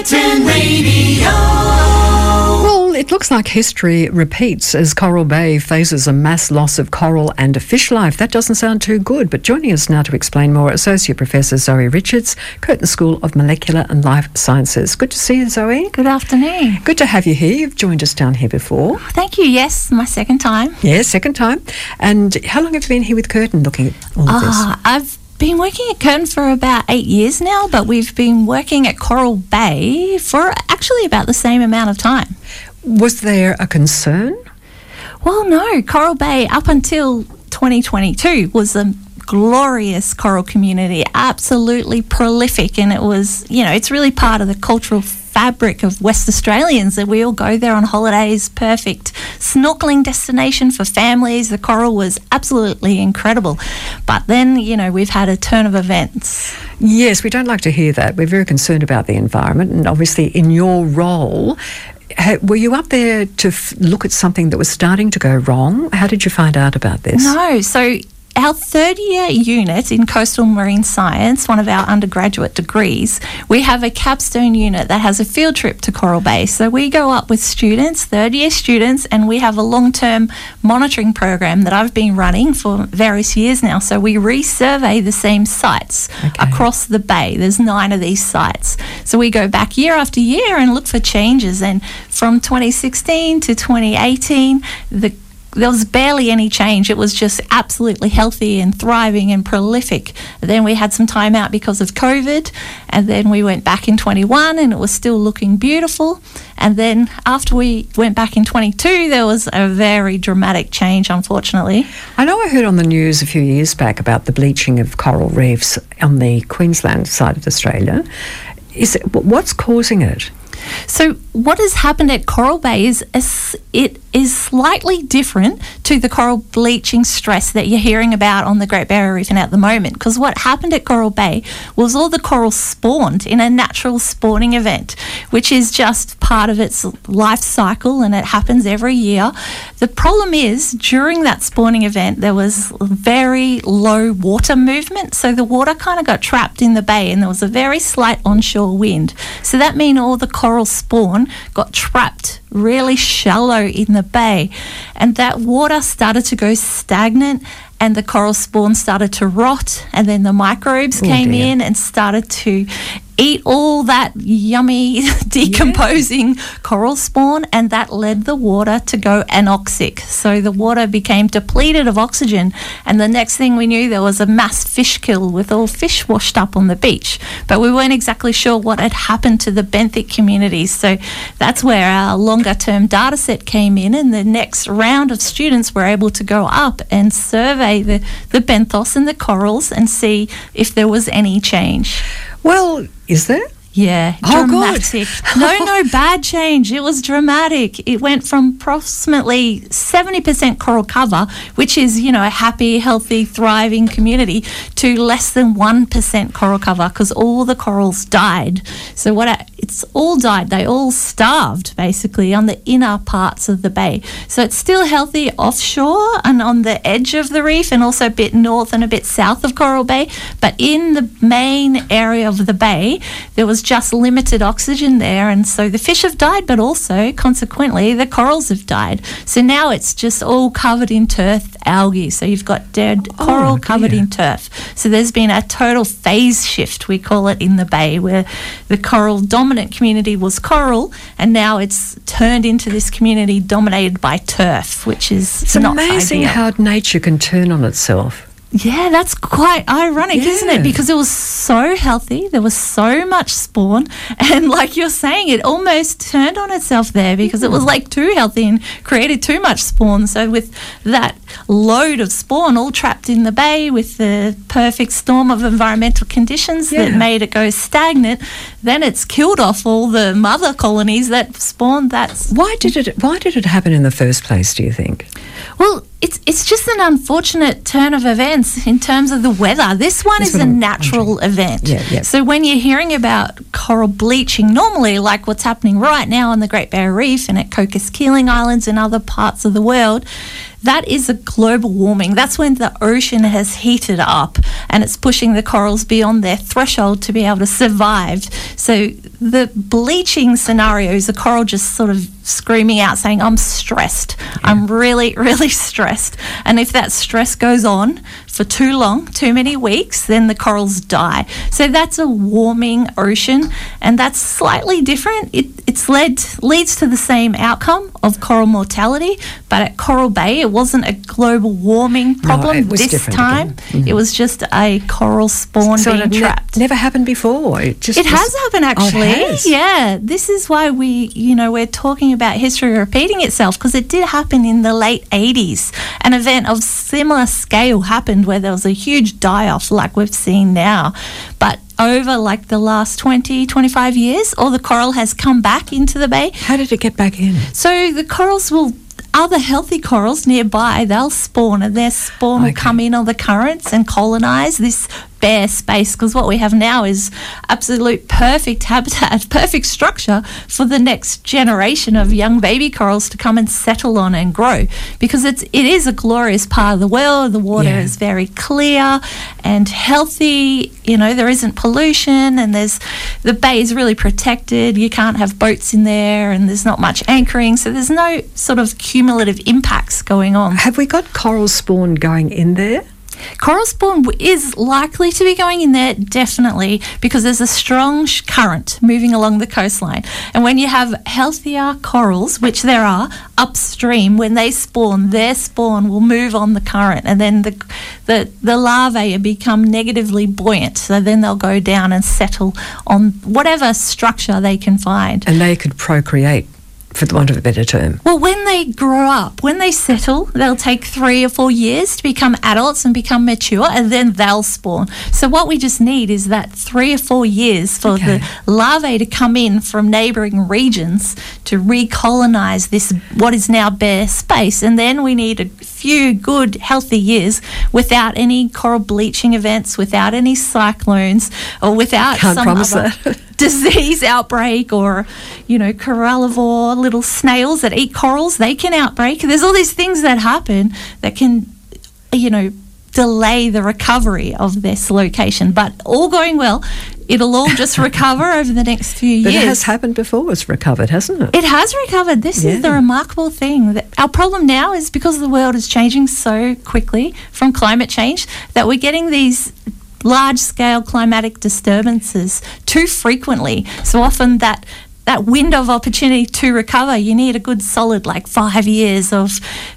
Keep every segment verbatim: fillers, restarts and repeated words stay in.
Lenten Radio. Well, it looks like history repeats as Coral Bay faces a mass loss of coral and fish life. That doesn't sound too good, but joining us now to explain more, Associate Professor Zoe Richards, Curtin School of Molecular and Life Sciences. Good to see you, Zoe. Good afternoon. Good to have you here. You've joined us down here before. Thank you. Yes, my second time. Yeah, second time. And how long have you been here with Curtin looking at all of this? Uh, I've been working at Curtin for about eight years now, but we've been working at Coral Bay for actually about the same amount of time. Was there a concern? Well, no. Coral Bay, up until twenty twenty-two, was a glorious coral community, absolutely prolific, and it was, you know, it's really part of the cultural fabric of West Australians that we all go there on holidays. Perfect snorkeling destination for families. The coral was absolutely incredible. But then, you know, we've had a turn of events. Yes, we don't like to hear that. We're very concerned about the environment, and obviously in your role, were you up there to f- look at something that was starting to go wrong? How did you find out about this? No, so our third year unit in Coastal Marine Science, one of our undergraduate degrees, we have a capstone unit that has a field trip to Coral Bay. So we go up with students, third year students, and we have a long-term monitoring program that I've been running for various years now. So we resurvey the same sites okay. across the bay. There's nine of these sites. So we go back year after year and look for changes. And from twenty sixteen to twenty eighteen, the there was barely any change. It was just absolutely healthy and thriving and prolific. Then we had some time out because of COVID, and then we went back in twenty-one and it was still looking beautiful. And then after we went back in twenty-two, there was a very dramatic change, unfortunately. I know I heard on the news a few years back about the bleaching of coral reefs on the Queensland side of Australia. Is it, what's causing it? So what has happened at Coral Bay is it is slightly different to the coral bleaching stress that you're hearing about on the Great Barrier Reef and at the moment, because what happened at Coral Bay was all the coral spawned in a natural spawning event, which is just part of its life cycle, and it happens every year. The problem is, during that spawning event, there was very low water movement, so the water kind of got trapped in the bay, and there was a very slight onshore wind. So that meant all the coral spawn got trapped really shallow in the bay, and that water started to go stagnant, and the coral spawn started to rot, and then the microbes oh came dear. in and started to eat all that yummy decomposing yeah. coral spawn, and that led the water to go anoxic. So the water became depleted of oxygen, and the next thing we knew, there was a mass fish kill with all fish washed up on the beach. But we weren't exactly sure what had happened to the benthic communities. So that's where our longer term data set came in, and the next round of students were able to go up and survey the, the benthos and the corals and see if there was any change. Well, is there? Yeah, oh, dramatic. no, no, bad change. It was dramatic. It went from approximately seventy percent coral cover, which is, you know, a happy, healthy, thriving community, to less than one percent coral cover because all the corals died. So what I, it's all died. They all starved, basically, on the inner parts of the bay. So it's still healthy offshore and on the edge of the reef, and also a bit north and a bit south of Coral Bay. But in the main area of the bay, there was just limited oxygen there, and so the fish have died, but also consequently the corals have died. So now it's just all covered in turf algae. So you've got dead coral oh, covered in turf. So there's been a total phase shift, we call it, in the bay, where the coral dominant community was coral, and now it's turned into this community dominated by turf, which is it's not amazing ideal. How nature can turn on itself. Yeah, that's quite ironic, yeah. isn't it? Because it was so healthy, there was so much spawn, and like you're saying, it almost turned on itself there because mm. it was like too healthy and created too much spawn. So with that load of spawn all trapped in the bay with the perfect storm of environmental conditions yeah. that made it go stagnant, then it's killed off all the mother colonies that spawned that. Why did it, why did it happen in the first place, do you think? Well, it's it's just an unfortunate turn of events in terms of the weather. This one That's is a natural event. Yeah, yeah. So when you're hearing about coral bleaching, normally like what's happening right now on the Great Barrier Reef and at Cocos Keeling Islands and other parts of the world, that is a global warming. That's when the ocean has heated up and it's pushing the corals beyond their threshold to be able to survive. So the bleaching scenario is the coral just sort of screaming out saying, I'm stressed. Yeah. I'm really, really stressed. And if that stress goes on for too long, too many weeks, then the corals die. So that's a warming ocean, and that's slightly different. It it's led leads to the same outcome of coral mortality, but at Coral Bay it wasn't a global warming problem no, it was this time. Mm-hmm. It was just a coral spawn so being it trapped. Ne- never happened before. It just it was, has happened actually. Oh, it has? Yeah, this is why we, you know, we're talking about history repeating itself, because it did happen in the late eighties. An event of similar scale happened where there was a huge die-off like we've seen now. But over like the last twenty, twenty-five years, all the coral has come back into the bay. How did it get back in? So the corals will, other healthy corals nearby, they'll spawn, and their spawn Okay. will come in on the currents and colonise this bare space, because what we have now is absolute perfect habitat, perfect structure for the next generation of young baby corals to come and settle on and grow, because it's it is a glorious part of the world. The water Yeah. is very clear and healthy. You know, there isn't pollution, and there's the bay is really protected. You can't have boats in there, and there's not much anchoring, so there's no sort of cumulative impacts going on. Have we got coral spawn going in there? Coral spawn is likely to be going in there, definitely, because there's a strong sh- current moving along the coastline. And when you have healthier corals, which there are, upstream, when they spawn, their spawn will move on the current, and then the the, the larvae become negatively buoyant. So then they'll go down and settle on whatever structure they can find. And they could procreate, for the want of a better term. Well, when they grow up, when they settle, they'll take three or four years to become adults and become mature, and then they'll spawn. So what we just need is that three or four years for Okay. the larvae to come in from neighbouring regions to recolonise this, what is now bare space, and then we need a few good, healthy years without any coral bleaching events, without any cyclones, or without Can't some promise other that. disease outbreak, or, you know, corallivore little snails that eat corals, they can outbreak. There's all these things that happen that can, you know, delay the recovery of this location. But all going well, it'll all just recover over the next few But years. it has happened before, it's recovered, hasn't it? It has recovered. This Yeah. is the remarkable thing. That our problem now is because the world is changing so quickly from climate change that we're getting these large-scale climatic disturbances too frequently. So often that that window of opportunity to recover, you need a good solid like five years of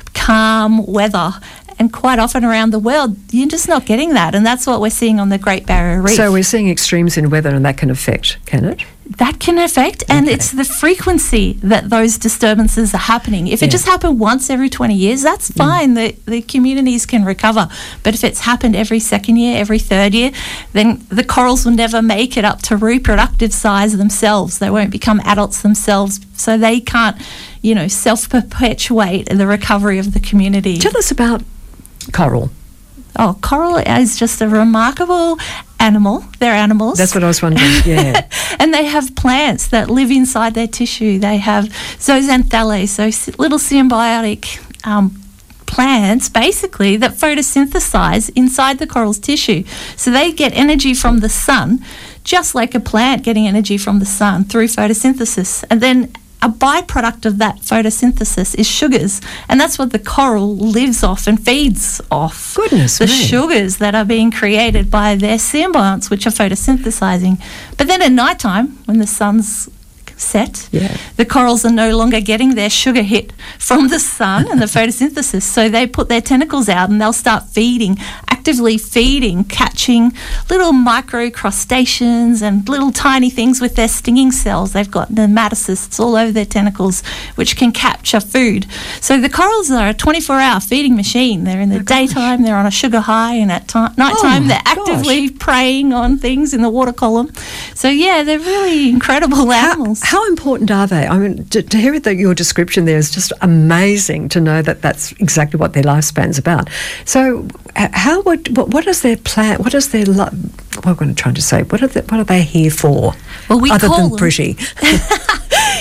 calm weather. And quite often around the world, you're just not getting that. And that's what we're seeing on the Great Barrier Reef. So we're seeing extremes in weather, and that can affect, can it? That can affect, and Okay. it's the frequency that those disturbances are happening. If it Yeah. just happened once every twenty years, that's fine. The, the communities can recover. But if it's happened every second year, every third year, then the corals will never make it up to reproductive size themselves. They won't become adults themselves, so they can't, you know, self-perpetuate the recovery of the community. Tell us about coral. Oh, coral is just a remarkable animal. They're animals. That's what I was wondering, yeah. And they have plants that live inside their tissue. They have zooxanthellae, so s- little symbiotic um, plants, basically, that photosynthesize inside the coral's tissue. So they get energy from the sun, just like a plant getting energy from the sun through photosynthesis. And then a byproduct of that photosynthesis is sugars, and that's what the coral lives off and feeds off. Goodness the me. sugars that are being created by their symbionts, which are photosynthesizing. But then at night time, when the sun's set, Yeah. the corals are no longer getting their sugar hit from the sun and the photosynthesis, so they put their tentacles out and they'll start feeding, actively feeding, catching little micro crustaceans and little tiny things with their stinging cells. They've got nematocysts all over their tentacles which can capture food. So the corals are a twenty-four hour feeding machine. They're in the daytime, they're on a sugar high, and at ti- night time Oh, they're actively preying on things in the water column. So yeah, they're really incredible animals. How, how important are they? I mean, to, to hear the, your description there is just amazing to know that that's exactly what their lifespan's about. So, h- how would what, what is their plan? What is their li- what am I trying to say? What are they, what are they here for? Well, we other call than them- pretty. Yes,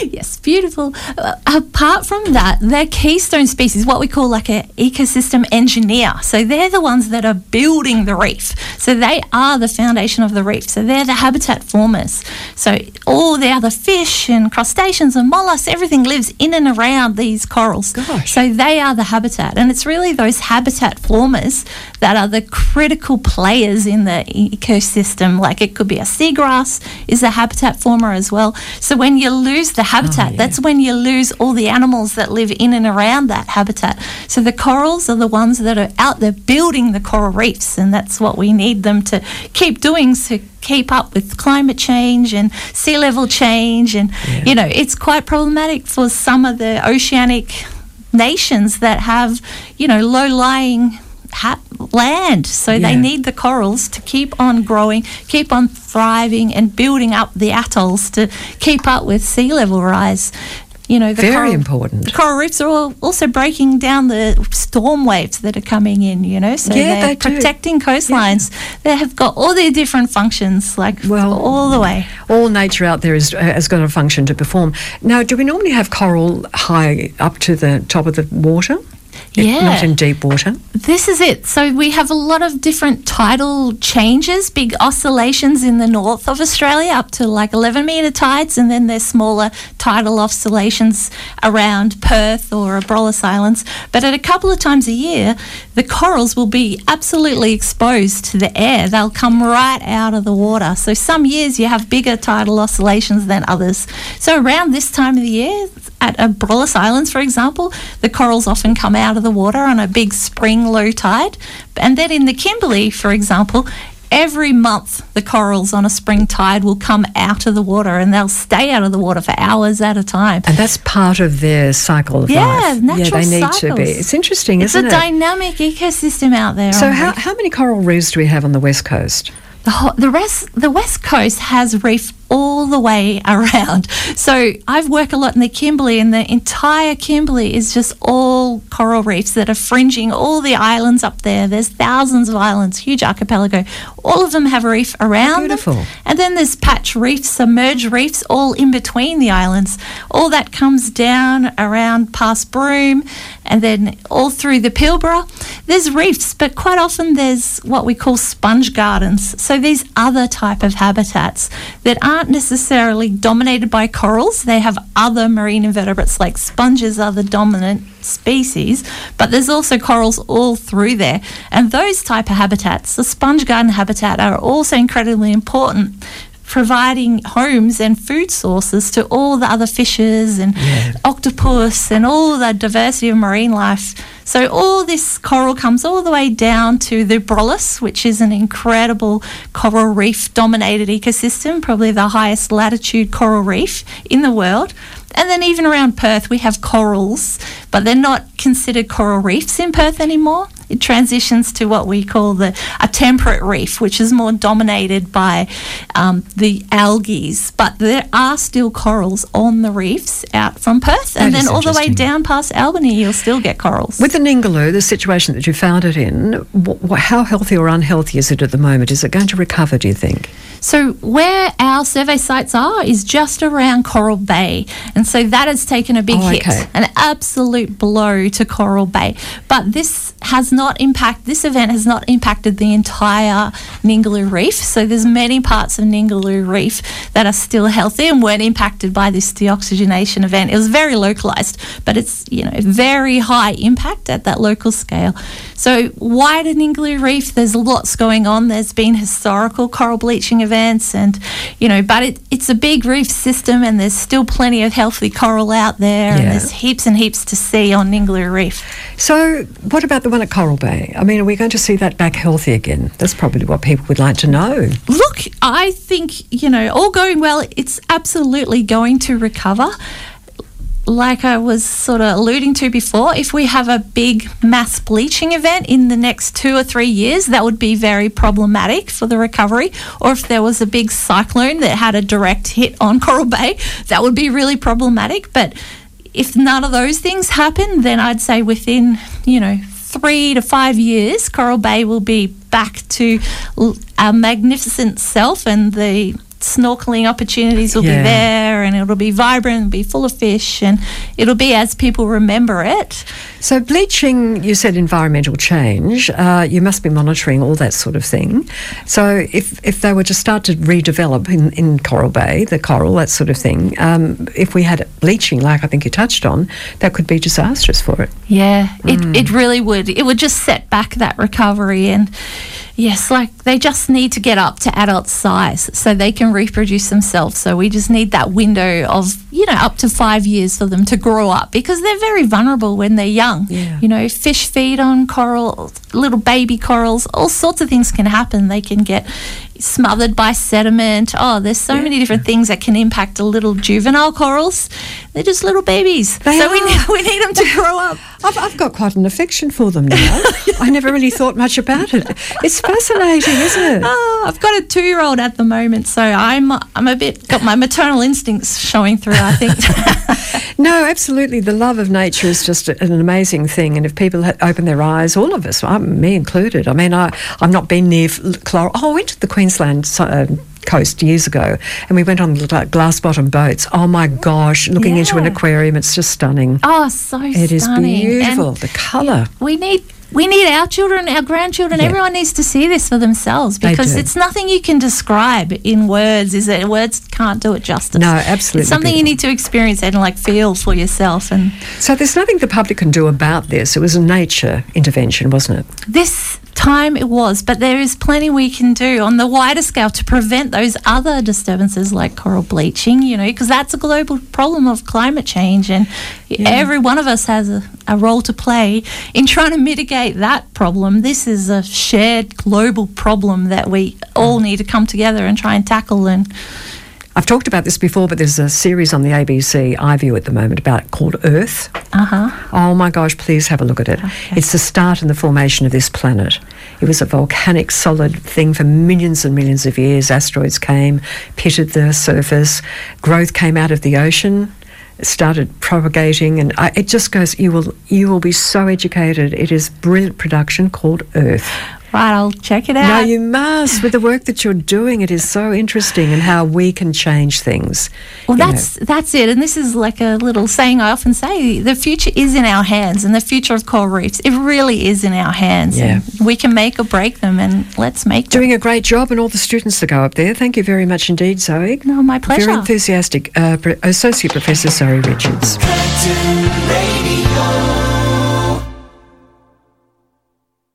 beautiful. Uh, apart from that, they're keystone species, what we call like an ecosystem engineer. So they're the ones that are building the reef. So they are the foundation of the reef. So they're the habitat formers. So all the other fish and crustaceans and mollusks, everything lives in and around these corals. Gosh. So they are the habitat. And it's really those habitat formers that are the critical players in the ecosystem. Like it could be a seagrass is a habitat former as well. So when you lose the habitat, Oh, yeah. that's when you lose all the animals that live in and around that habitat. So the corals are the ones that are out there building the coral reefs, and that's what we need them to keep doing to keep up with climate change and sea level change. And, Yeah. you know, it's quite problematic for some of the oceanic nations that have, you know, low-lying Ha- land. So Yeah. they need the corals to keep on growing, keep on thriving and building up the atolls to keep up with sea level rise. You know, the Very coral, important. The coral reefs are all also breaking down the storm waves that are coming in, you know, so Yeah, they're they do. protecting coastlines. They have got all their different functions, like Well, all the way. All nature out there is, has got a function to perform. Now, do we normally have coral high up to the top of the water? Yeah. Not in deep water? This is it. So we have a lot of different tidal changes, big oscillations in the north of Australia up to like eleven metre tides, and then there's smaller tidal oscillations around Perth or Abrolhos Islands. But at a couple of times a year, the corals will be absolutely exposed to the air. They'll come right out of the water. So some years you have bigger tidal oscillations than others. So around this time of the year, at Abrolhos Islands, for example, the corals often come out of the water on a big spring low tide. And then in the Kimberley, for example, every month the corals on a spring tide will come out of the water, and they'll stay out of the water for hours at a time. And that's part of their cycle of Yeah, life. natural Yeah, they need to be. cycles. It's interesting, It's isn't a it? dynamic ecosystem out there. So on how, reef. how many coral reefs do we have on the West Coast? The, ho- the rest, the West Coast has reef all the way around. So I've worked a lot in the Kimberley, and the entire Kimberley is just all coral reefs that are fringing all the islands up there. There's thousands of islands, huge archipelago. All of them have a reef around Beautiful. them. And then there's patch reefs, submerged reefs, all in between the islands. All that comes down around past Broome and then all through the Pilbara. There's reefs, but quite often there's what we call sponge gardens. So these other type of habitats that aren't necessarily dominated by corals. They have other marine invertebrates, like sponges are the dominant species, but there's also corals all through there. And those type of habitats, the sponge garden habitat, are also incredibly important, providing homes and food sources to all the other fishes and Yeah. octopus and all the diversity of marine life. So all this coral comes all the way down to the Abrolhos, which is an incredible coral reef dominated ecosystem, probably the highest latitude coral reef in the world. And then even around Perth we have corals, but they're not considered coral reefs in Perth anymore. It transitions to what we call the a temperate reef, which is more dominated by um, the algae. But there are still corals on the reefs out from Perth, and That is then all the way interesting. down past Albany, you'll still get corals. With the Ningaloo, the situation that you found it in, wh- wh- how healthy or unhealthy is it at the moment? Is it going to recover, do you think? So where our survey sites are is just around Coral Bay, and so that has taken a big Oh, hit, okay. an absolute blow to Coral Bay. But this has not impact. This event has not impacted the entire Ningaloo Reef. So there's many parts of Ningaloo Reef that are still healthy and weren't impacted by this deoxygenation event. It was very localized, but it's, you know, very high impact at that local scale. So wider Ningaloo Reef, there's lots going on. There's been historical coral bleaching events, and you know, but it, it's a big reef system, and there's still plenty of healthy coral out there, and Yeah. there's heaps and heaps to see on Ningaloo Reef. So what about the one at Coral Bay? I mean, are we going to see that back healthy again? That's probably what people would like to know. Look, I think, you know, all going well, it's absolutely going to recover. Like I was sort of alluding to before, if we have a big mass bleaching event in the next two or three years, that would be very problematic for the recovery. Or if there was a big cyclone that had a direct hit on Coral Bay, that would be really problematic. But if none of those things happen, then I'd say within, you know, three to five years, Coral Bay will be back to a magnificent self, and the snorkeling opportunities will Yeah. be there, and it'll be vibrant, it'll be full of fish, and it'll be as people remember it. So bleaching, you said environmental change. Uh, you must be monitoring all that sort of thing. So if, if they were to start to redevelop in, in Coral Bay, the coral, that sort of thing, um, if we had bleaching, like I think you touched on, that could be disastrous for it. Yeah, it, Mm. it really would. It would just set back that recovery. And yes, like they just need to get up to adult size so they can reproduce themselves. So we just need that window of, you know, up to five years for them to grow up, because they're very vulnerable when they're young. Yeah. You know, fish feed on coral, little baby corals, all sorts of things can happen. They can get smothered by sediment. Oh, there's so Yeah. many different things that can impact a little juvenile corals. They're just little babies. They so we are. need, we need them to grow up. I've, I've got quite an affection for them now. I never really thought much about it. It's fascinating, isn't it? Oh, I've got a two-year-old at the moment, so I'm I'm a bit got my maternal instincts showing through, I think. No, absolutely. The love of nature is just an amazing thing. And if people ha- open their eyes, all of us, I'm, me included. I mean, I, I've not been near Chlor. Oh, I went to the Queensland uh, coast years ago, and we went on the glass bottom boats. Oh my gosh, looking into an Yeah. aquarium, it's just stunning. Oh, so It is stunning. beautiful. And The colour. we need we need our children, our grandchildren, Yeah. everyone needs to see this for themselves, They because do. it's nothing you can describe in words. Is it? Words can't do it justice. No, absolutely It's something you beautiful. need to experience and like feel for yourself. And So there's nothing the public can do about this. It was a nature intervention, wasn't it? this time it was, but there is plenty we can do on the wider scale to prevent those other disturbances like coral bleaching, you know, because that's a global problem of climate change, and every one of us has a, a role to play in trying to mitigate that problem. This is a shared global problem that we all need to come together and try and tackle. And I've talked about this before, but there's a series on the A B C iView at the moment about called Earth. uh-huh Oh my gosh, please have a look at it. Okay. It's the start and the formation of this planet. It was a volcanic solid thing for millions and millions of years. Asteroids came, pitted the surface, growth came out of the ocean, started propagating, and I, it just goes, you will you will be so educated. It is brilliant production called Earth. right, I'll check it out. No, you must. With the work that you're doing, it is so interesting, and how we can change things. Well, you know. that's that's it, and this is like a little saying I often say: the future is in our hands, and the future of coral reefs, it really is in our hands. Yeah. And we can make or break them, and let's make them. Doing a great job, and all the students that go up there. Thank you very much indeed, Zoe. No, my pleasure. Very enthusiastic. Uh, Pro- Associate Professor Zoe Richards. Curtin Radio.